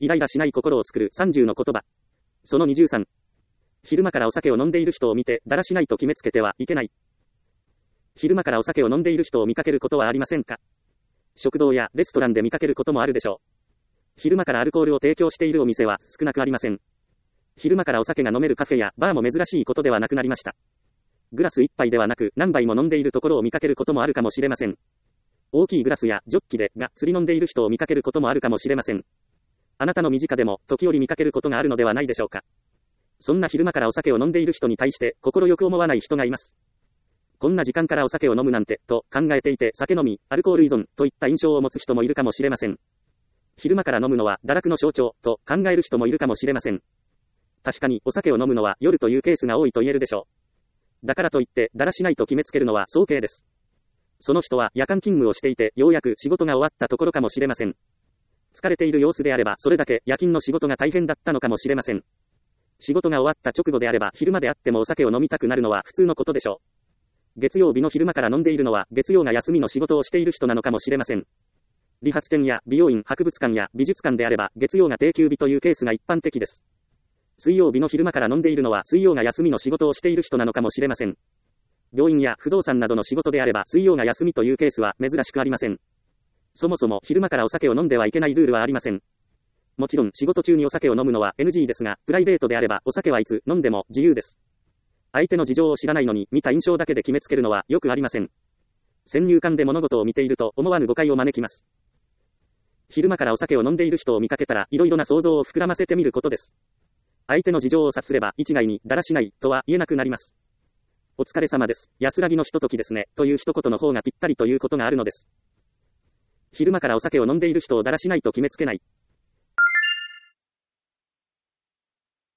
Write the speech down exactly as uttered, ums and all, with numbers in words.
イライラしない心を作るさんじゅうの言葉。そのにじゅうさん。昼間からお酒を飲んでいる人を見て、だらしないと決めつけてはいけない。昼間からお酒を飲んでいる人を見かけることはありませんか？食堂やレストランで見かけることもあるでしょう。昼間からアルコールを提供しているお店は少なくありません。昼間からお酒が飲めるカフェやバーも珍しいことではなくなりました。グラス一杯ではなく何杯も飲んでいるところを見かけることもあるかもしれません。大きいグラスやジョッキでがっつり飲んでいる人を見かけることもあるかもしれません。あなたの身近でも時折見かけることがあるのではないでしょうか。そんな昼間からお酒を飲んでいる人に対して心よく思わない人がいます。こんな時間からお酒を飲むなんてと考えていて酒飲み、アルコール依存といった印象を持つ人もいるかもしれません。昼間から飲むのは堕落の象徴と考える人もいるかもしれません。確かにお酒を飲むのは夜というケースが多いと言えるでしょう。だからといってだらしないと決めつけるのは早計です。その人は夜間勤務をしていてようやく仕事が終わったところかもしれません。疲れている様子であればそれだけ夜勤の仕事が大変だったのかもしれません。仕事が終わった直後であれば昼間であってもお酒を飲みたくなるのは普通のことでしょう。月曜日の昼間から飲んでいるのは月曜が休みの仕事をしている人なのかもしれません。理髪店や美容院、博物館や美術館であれば月曜が定休日というケースが一般的です。水曜日の昼間から飲んでいるのは水曜が休みの仕事をしている人なのかもしれません。病院や不動産などの仕事であれば水曜が休みというケースは珍しくありません。そもそも昼間からお酒を飲んではいけないルールはありません。もちろん仕事中にお酒を飲むのは エヌジー ですが、プライベートであればお酒はいつ飲んでも自由です。相手の事情を知らないのに見た印象だけで決めつけるのはよくありません。先入観で物事を見ていると思わぬ誤解を招きます。昼間からお酒を飲んでいる人を見かけたらいろいろな想像を膨らませてみることです。相手の事情を察すれば一概にだらしないとは言えなくなります。お疲れ様です。安らぎのひとときですね。という一言の方がぴったりということがあるのです。昼間からお酒を飲んでいる人をだらしないと決めつけない。